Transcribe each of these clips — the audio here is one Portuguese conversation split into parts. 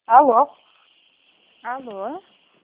Alô? Alô?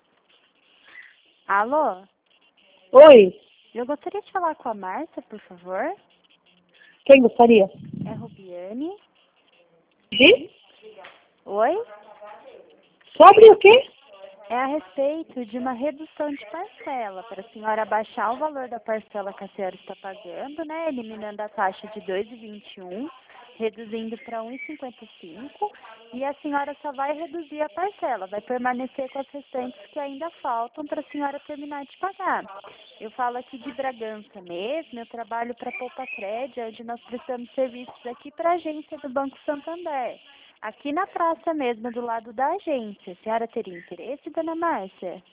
Alô? Oi, Eu gostaria de falar com a Márcia, por favor. quem gostaria? É Rubiane. De? Oi? Sobre o quê? É a respeito de uma redução de parcela, para a senhora baixar o valor da parcela que a senhora está pagando, né? Eliminando a taxa de 2,21, reduzindo para 1,55, e a senhora só vai reduzir a parcela, vai permanecer com as restantes que ainda faltam para a senhora terminar de pagar. Eu falo aqui de Bragança mesmo, eu trabalho para Poupa Crédito, onde nós prestamos serviços aqui para a agência do Banco Santander. Aqui na praça mesmo, do lado da agência. A senhora teria interesse, dona Márcia?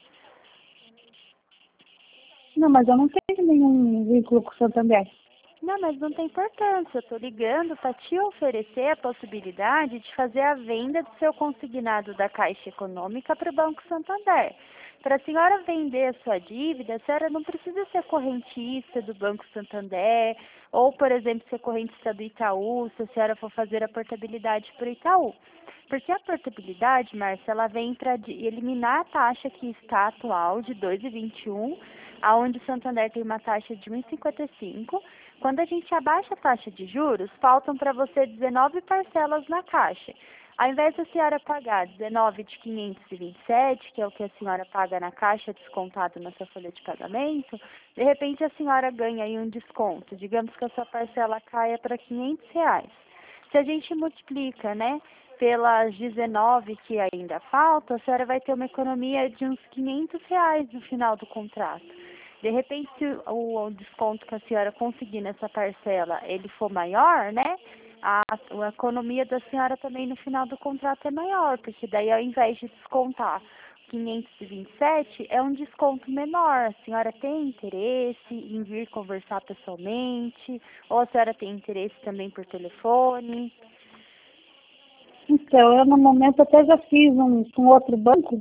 Não, mas eu não tenho nenhum vínculo com o Santander. Não, mas não tem importância. Eu estou ligando para te oferecer a possibilidade de fazer a venda do seu consignado da Caixa Econômica para o Banco Santander. Para a senhora vender a sua dívida, a senhora não precisa ser correntista do Banco Santander ou, por exemplo, ser correntista do Itaú, se a senhora for fazer a portabilidade para o Itaú. Porque a portabilidade, Márcia, ela vem para eliminar a taxa que está atual de 2,21, aonde o Santander tem uma taxa de 1,55. Quando a gente abaixa a taxa de juros, faltam para você 19 parcelas na Caixa. Ao invés da senhora pagar 19 de 527, que é o que a senhora paga na Caixa, descontado na sua folha de pagamento, de repente a senhora ganha aí um desconto. Digamos que a sua parcela caia para R$ 500. Se a gente multiplica, né, pelas 19 que ainda faltam, a senhora vai ter uma economia de uns R$ 500 no final do contrato. De repente, se o desconto que a senhora conseguir nessa parcela, ele for maior, né, a economia da senhora também no final do contrato é maior, porque daí ao invés de descontar 527, é um desconto menor. A senhora tem interesse em vir conversar pessoalmente? Ou a senhora tem interesse também por telefone? Então, eu no momento até já fiz um com outro banco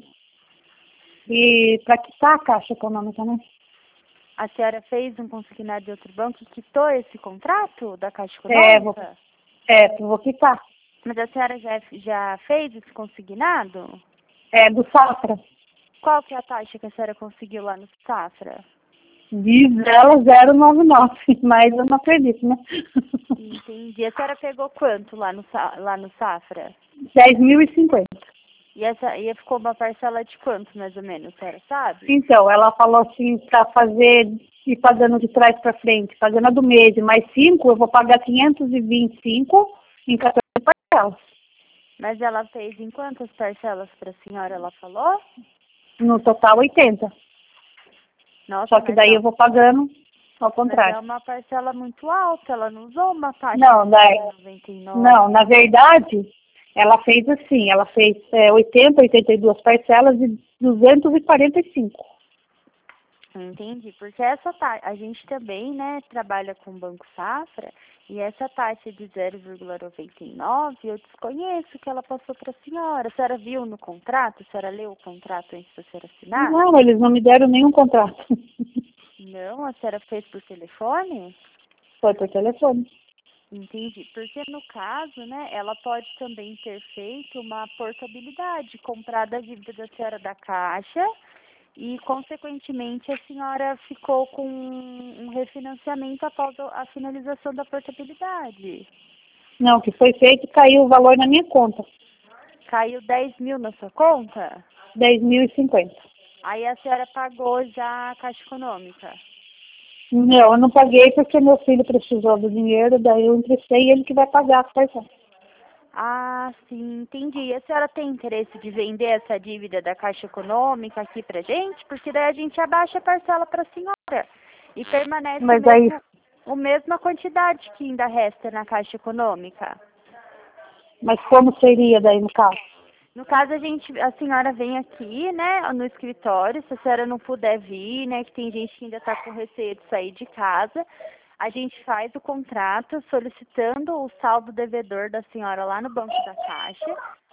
e para quitar a Caixa Econômica, né? A senhora fez um consignado de outro banco e quitou esse contrato da Caixa É, Econômica? vou quitar. Mas a senhora já fez esse consignado? É, do Safra. Qual que é a taxa que a senhora conseguiu lá no Safra? Diz ela 099, mas eu não acredito, né? Entendi. A senhora pegou quanto lá no Safra? 10.050. E ficou uma parcela de quanto, mais ou menos, a senhora sabe? Então, ela falou assim, para fazer, ir pagando de trás para frente, pagando a do mês, e mais 5, eu vou pagar 525 em 14 parcelas. Mas ela fez em quantas parcelas para a senhora, ela falou? No total, 80. Nossa, Só que daí eu vou pagando ao mas é contrário. uma parcela muito alta, ela não usou uma taxa Não, de 99. não, na verdade, ela fez assim, ela fez 80, 82 parcelas de 245. Entendi, porque a gente também, né, trabalha com o Banco Safra, e essa taxa de 0,99, eu desconheço que ela passou para a senhora. A senhora viu no contrato? A senhora leu o contrato antes da senhora assinar? Não, eles não me deram nenhum contrato. Não, a senhora fez por telefone? Foi por telefone. Entendi, porque no caso, né, ela pode também ter feito uma portabilidade, comprado a dívida da senhora da Caixa e, consequentemente, a senhora ficou com um refinanciamento após a finalização da portabilidade. Não, o que foi feito, caiu o valor na minha conta. Caiu 10 mil na sua conta? 10.050. Aí a senhora pagou já a Caixa Econômica. Não, eu não paguei porque meu filho precisou do dinheiro, daí eu emprestei ele que vai pagar a parcela. Ah, sim, entendi. E a senhora tem interesse de vender essa dívida da Caixa Econômica aqui pra gente? Porque daí a gente abaixa a parcela para a senhora e permanece Mas aí, a mesma quantidade que ainda resta na Caixa Econômica. mas como seria daí no caso? No caso, a senhora vem aqui, né, no escritório, se a senhora não puder vir, né, que tem gente que ainda está com receio de sair de casa, a gente faz o contrato solicitando o saldo devedor da senhora lá no Banco da Caixa.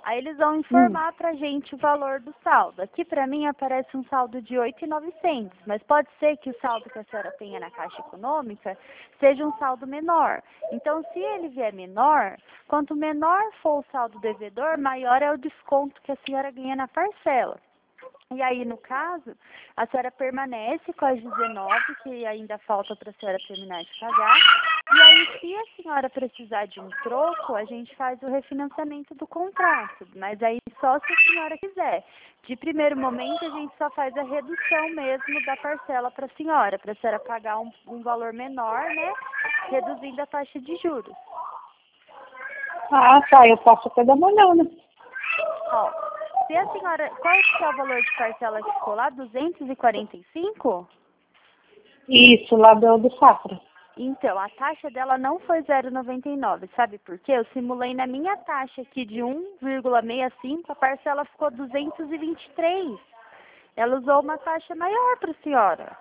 Aí eles vão informar pra gente o valor do saldo. Aqui pra mim aparece um saldo de 8.900, mas pode ser que o saldo que a senhora tenha na Caixa Econômica seja um saldo menor. Então, se ele vier menor, quanto menor for o saldo devedor, maior é o desconto que a senhora ganha na parcela. E aí, no caso, a senhora permanece com as 19, que ainda falta para a senhora terminar de pagar. E aí, se a senhora precisar de um troco, a gente faz o refinanciamento do contrato. Mas aí só se a senhora quiser. De primeiro momento, a gente só faz a redução mesmo da parcela para a senhora pagar um valor menor, né? Reduzindo a taxa de juros. Ah, tá. Eu posso até dar uma olhada. Ó, se a senhora... Qual que é o valor de parcela que ficou lá? 245? Isso, lá do Safra. Então, a taxa dela não foi 0,99. Sabe por quê? Eu simulei na minha taxa aqui de 1,65, a parcela ficou 223. Ela usou uma taxa maior para a senhora.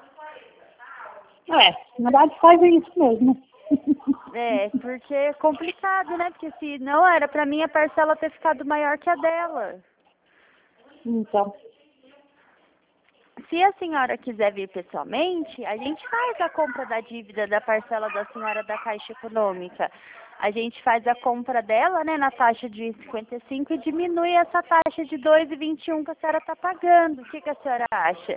Na verdade faz isso mesmo. É, porque é complicado, né? Porque se não era para mim a parcela ter ficado maior que a dela. Então, Se a senhora quiser vir pessoalmente, a gente faz a compra da dívida da parcela da senhora da Caixa Econômica. A gente faz a compra dela, né, na taxa de 55 e diminui essa taxa de 2,21 que a senhora está pagando. O que a senhora acha?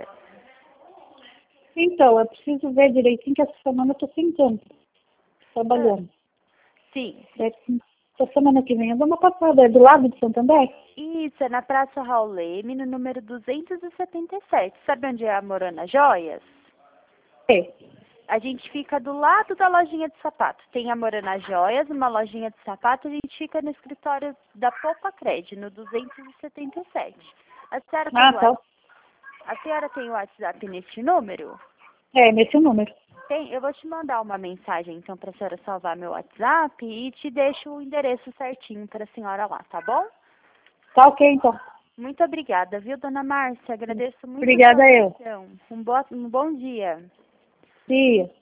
eu preciso ver direitinho que essa semana eu tô sem tempo, trabalhando. Sim. Essa semana que vem eu dou uma passada. É do lado de Santander? Isso, é na Praça Raul Leme, no número 277. Sabe onde é a Morana Joias? É. A gente fica do lado da lojinha de sapato. Tem a Morana Joias, uma lojinha de sapato, a gente fica no escritório da Poupa Cred, no 277. A senhora tem Tá. A senhora tem o WhatsApp neste número? É, nesse número. Tem, eu vou te mandar uma mensagem, então, para a senhora salvar meu WhatsApp e te deixo o endereço certinho para a senhora lá, tá bom? Tá ok, então. Muito obrigada, viu, dona Márcia? Agradeço muito Obrigada a sua eu. atenção. Um bom dia. Dia.